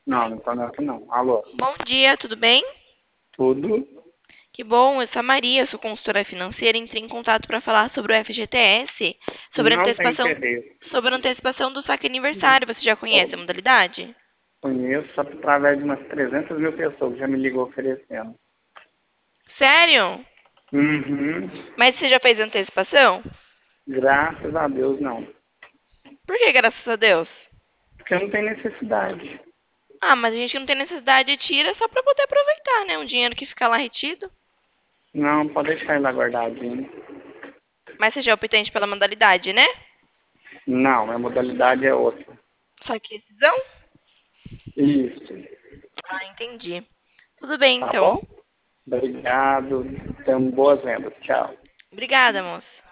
Não, não conecta não. Alô? Bom dia, tudo bem? Tudo? Que bom, eu sou a Maria, sou consultora financeira, entrei em contato para falar sobre o FGTS, Não tem interesse. sobre a antecipação do saque aniversário. Você já conhece a Eu modalidade? conheço só através de umas 300 mil pessoas que já me ligou oferecendo. Sério? Uhum. Mas você já fez a antecipação? Graças a Deus, não. Por que, graças a Deus? Porque não tem necessidade. Ah, mas a gente que não tem necessidade tira só para poder aproveitar, né? Um dinheiro que fica lá retido. Não, pode deixar ele lá guardadinho. Mas você já optou pela modalidade, né? Não, a modalidade é outra. Só que decisão? Isso. Ah, entendi. Tudo bem, Tá então. bom? Obrigado. Tenham boas vendas. Tchau. Obrigada, moça.